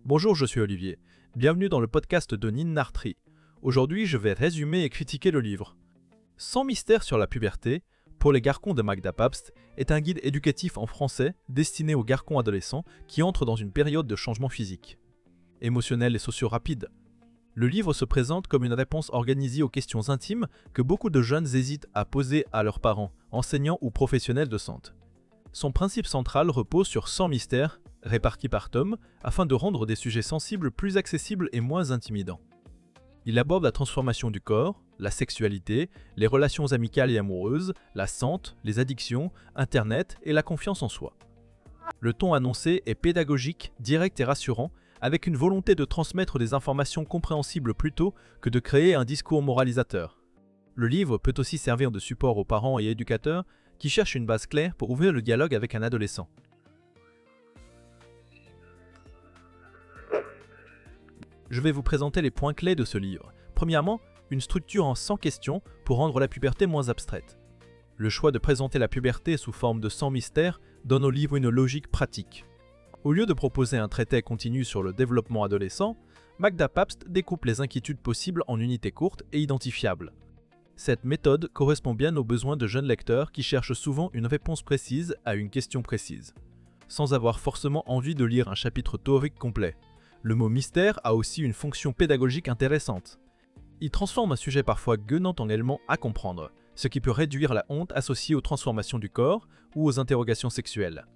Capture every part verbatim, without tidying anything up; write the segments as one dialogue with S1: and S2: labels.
S1: Bonjour, je suis Olivier. Bienvenue dans le podcast de Ninartri. Aujourd'hui, je vais résumer et critiquer le livre. Sans mystère sur la puberté, pour les garçons de Magda Pabst est un guide éducatif en français destiné aux garçons adolescents qui entrent dans une période de changement physique, émotionnel et socio rapide. Le livre se présente comme une réponse organisée aux questions intimes que beaucoup de jeunes hésitent à poser à leurs parents, enseignants ou professionnels de santé. Son principe central repose sur cent mystères, répartis par tome, afin de rendre des sujets sensibles plus accessibles et moins intimidants. Il aborde la transformation du corps, la sexualité, les relations amicales et amoureuses, la santé, les addictions, Internet et la confiance en soi. Le ton annoncé est pédagogique, direct et rassurant, avec une volonté de transmettre des informations compréhensibles plutôt que de créer un discours moralisateur. Le livre peut aussi servir de support aux parents et éducateurs qui cherchent une base claire pour ouvrir le dialogue avec un adolescent. Je vais vous présenter les points clés de ce livre. Premièrement, une structure en cent questions pour rendre la puberté moins abstraite. Le choix de présenter la puberté sous forme de cent mystères donne au livre une logique pratique. Au lieu de proposer un traité continu sur le développement adolescent, Magda Pabst découpe les inquiétudes possibles en unités courtes et identifiables. Cette méthode correspond bien aux besoins de jeunes lecteurs qui cherchent souvent une réponse précise à une question précise, sans avoir forcément envie de lire un chapitre théorique complet. Le mot mystère a aussi une fonction pédagogique intéressante. Il transforme un sujet parfois gueunant en élément à comprendre, ce qui peut réduire la honte associée aux transformations du corps ou aux interrogations sexuelles.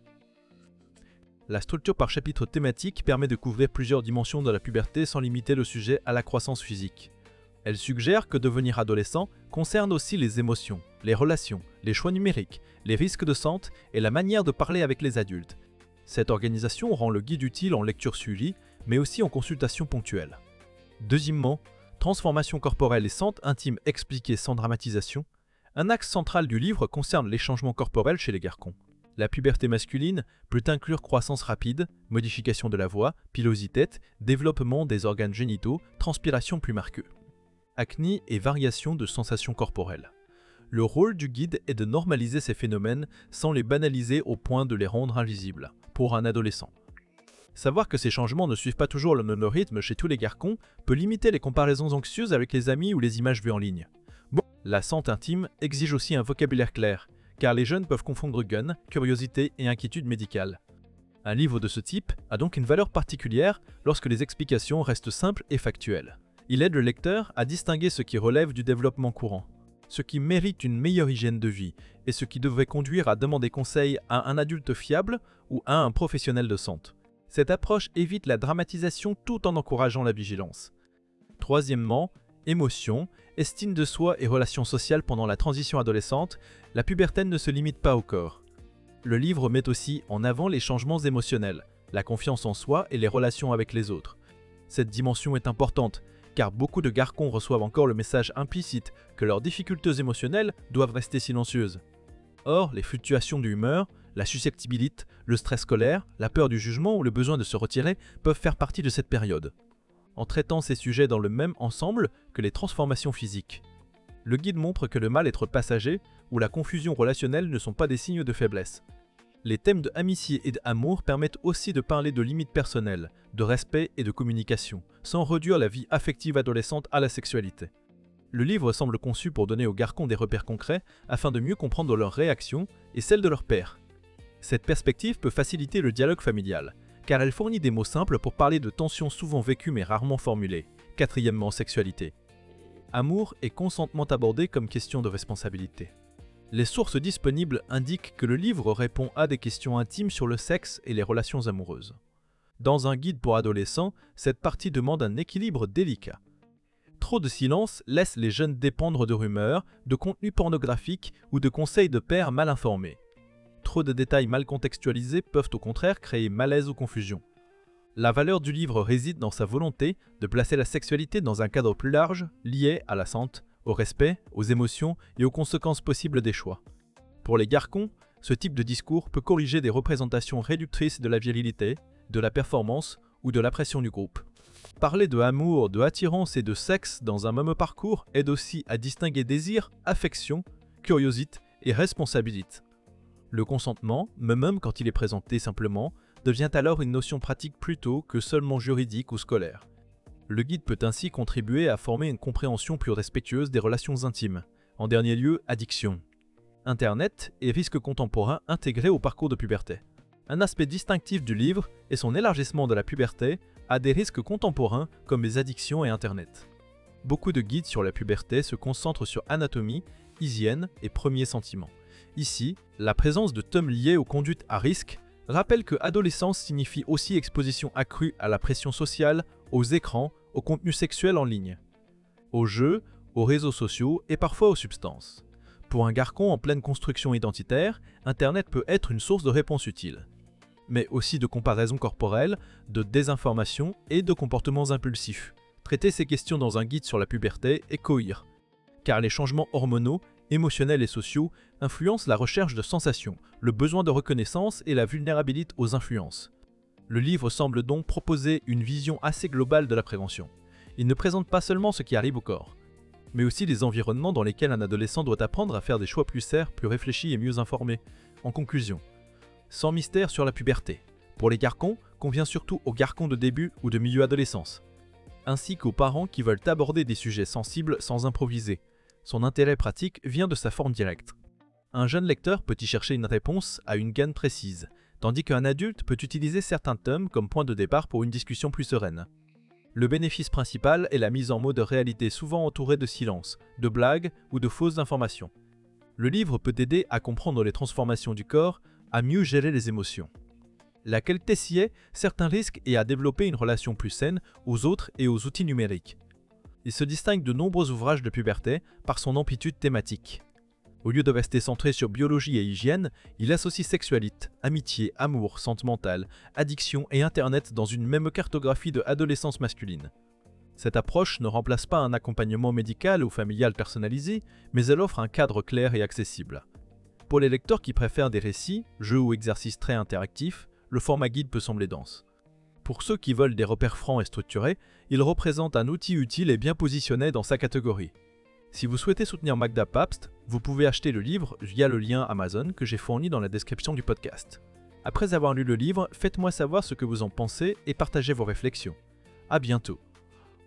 S1: La structure par chapitre thématique permet de couvrir plusieurs dimensions de la puberté sans limiter le sujet à la croissance physique. Elle suggère que devenir adolescent concerne aussi les émotions, les relations, les choix numériques, les risques de santé et la manière de parler avec les adultes. Cette organisation rend le guide utile en lecture suivie, mais aussi en consultation ponctuelle. Deuxièmement, transformation corporelle et santé intime expliquée sans dramatisation. Un axe central du livre concerne les changements corporels chez les garçons. La puberté masculine peut inclure croissance rapide, modification de la voix, pilosité, développement des organes génitaux, transpiration plus marquée, acné et variation de sensations corporelles. Le rôle du guide est de normaliser ces phénomènes sans les banaliser au point de les rendre invisibles pour un adolescent. Savoir que ces changements ne suivent pas toujours le même rythme chez tous les garçons peut limiter les comparaisons anxieuses avec les amis ou les images vues en ligne. Bon, la santé intime exige aussi un vocabulaire clair, car les jeunes peuvent confondre gun, curiosité et inquiétude médicale. Un livre de ce type a donc une valeur particulière lorsque les explications restent simples et factuelles. Il aide le lecteur à distinguer ce qui relève du développement courant, ce qui mérite une meilleure hygiène de vie et ce qui devrait conduire à demander conseil à un adulte fiable ou à un professionnel de santé. Cette approche évite la dramatisation tout en encourageant la vigilance. Troisièmement, émotions, estime de soi et relations sociales pendant la transition adolescente, la puberté ne se limite pas au corps. Le livre met aussi en avant les changements émotionnels, la confiance en soi et les relations avec les autres. Cette dimension est importante, car beaucoup de garçons reçoivent encore le message implicite que leurs difficultés émotionnelles doivent rester silencieuses. Or, les fluctuations d'humeur, la susceptibilité, le stress scolaire, la peur du jugement ou le besoin de se retirer peuvent faire partie de cette période, en traitant ces sujets dans le même ensemble que les transformations physiques. Le guide montre que le mal-être passager ou la confusion relationnelle ne sont pas des signes de faiblesse. Les thèmes de amitié et d'amour permettent aussi de parler de limites personnelles, de respect et de communication, sans réduire la vie affective adolescente à la sexualité. Le livre semble conçu pour donner aux garçons des repères concrets afin de mieux comprendre leurs réactions et celles de leurs pairs. Cette perspective peut faciliter le dialogue familial, car elle fournit des mots simples pour parler de tensions souvent vécues mais rarement formulées. Quatrièmement, sexualité. Amour et consentement abordés comme question de responsabilité. Les sources disponibles indiquent que le livre répond à des questions intimes sur le sexe et les relations amoureuses. Dans un guide pour adolescents, cette partie demande un équilibre délicat. Trop de silence laisse les jeunes dépendre de rumeurs, de contenus pornographiques ou de conseils de pairs mal informés. Trop de détails mal contextualisés peuvent au contraire créer malaise ou confusion. La valeur du livre réside dans sa volonté de placer la sexualité dans un cadre plus large, lié à la santé, au respect, aux émotions et aux conséquences possibles des choix. Pour les garçons, ce type de discours peut corriger des représentations réductrices de la virilité, de la performance ou de la pression du groupe. Parler de amour, de attirance et de sexe dans un même parcours aide aussi à distinguer désir, affection, curiosité et responsabilité. Le consentement, même quand il est présenté simplement, devient alors une notion pratique plutôt que seulement juridique ou scolaire. Le guide peut ainsi contribuer à former une compréhension plus respectueuse des relations intimes. En dernier lieu, addiction. Internet et risques contemporains intégrés au parcours de puberté. Un aspect distinctif du livre est son élargissement de la puberté à des risques contemporains comme les addictions et Internet. Beaucoup de guides sur la puberté se concentrent sur anatomie, hygiène et premiers sentiments. Ici, la présence de tomes liés aux conduites à risque rappelle que adolescence signifie aussi exposition accrue à la pression sociale, aux écrans, au contenu sexuel en ligne, aux jeux, aux réseaux sociaux et parfois aux substances. Pour un garçon en pleine construction identitaire, Internet peut être une source de réponses utiles, mais aussi de comparaisons corporelles, de désinformation et de comportements impulsifs. Traiter ces questions dans un guide sur la puberté est cohérent, car les changements hormonaux, émotionnels et sociaux influencent la recherche de sensations, le besoin de reconnaissance et la vulnérabilité aux influences. Le livre semble donc proposer une vision assez globale de la prévention. Il ne présente pas seulement ce qui arrive au corps, mais aussi les environnements dans lesquels un adolescent doit apprendre à faire des choix plus serres, plus réfléchis et mieux informés. En conclusion, sans mystère sur la puberté. Pour les garçons, convient surtout aux garçons de début ou de milieu adolescence, ainsi qu'aux parents qui veulent aborder des sujets sensibles sans improviser. Son intérêt pratique vient de sa forme directe. Un jeune lecteur peut y chercher une réponse à une gaine précise, tandis qu'un adulte peut utiliser certains tomes comme point de départ pour une discussion plus sereine. Le bénéfice principal est la mise en mots de réalité souvent entourée de silence, de blagues ou de fausses informations. Le livre peut aider à comprendre les transformations du corps, à mieux gérer les émotions. La qualité s'y est, certains risques et à développer une relation plus saine aux autres et aux outils numériques. Il se distingue de nombreux ouvrages de puberté par son amplitude thématique. Au lieu de rester centré sur biologie et hygiène, il associe sexualité, amitié, amour, santé mentale, addiction et Internet dans une même cartographie de adolescence masculine. Cette approche ne remplace pas un accompagnement médical ou familial personnalisé, mais elle offre un cadre clair et accessible. Pour les lecteurs qui préfèrent des récits, jeux ou exercices très interactifs, le format guide peut sembler dense. Pour ceux qui veulent des repères francs et structurés, il représente un outil utile et bien positionné dans sa catégorie. Si vous souhaitez soutenir Magda Papst, vous pouvez acheter le livre via le lien Amazon que j'ai fourni dans la description du podcast. Après avoir lu le livre, faites-moi savoir ce que vous en pensez et partagez vos réflexions. À bientôt.